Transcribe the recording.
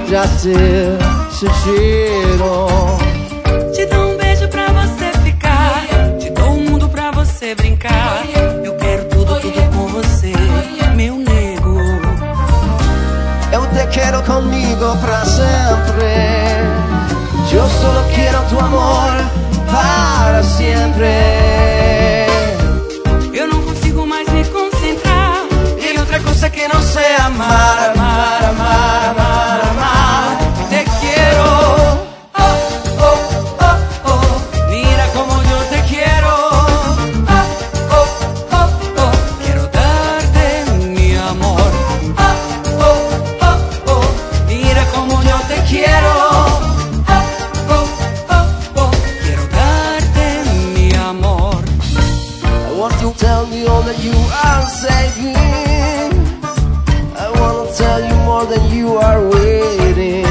pra ser sincero. Te dou um beijo pra você ficar, te dou o mundo pra você brincar. Eu quero tudo, tudo com você, meu nego. Eu te quiero conmigo pra sempre. Yo solo quiero tu amor para siempre. Eu não consigo mais me concentrar Y otra cosa que no sea amar, amar, amar, amar, amar. Te quiero, oh, oh, oh, oh. Mira como yo te quiero, oh, oh, oh, oh. Quiero darte mi amor, oh, oh, oh, oh. Mira como yo te quiero, oh, oh, oh, oh. Quiero darte mi amor. I want to tell me all that you are saying. I want to tell you more than you are waiting.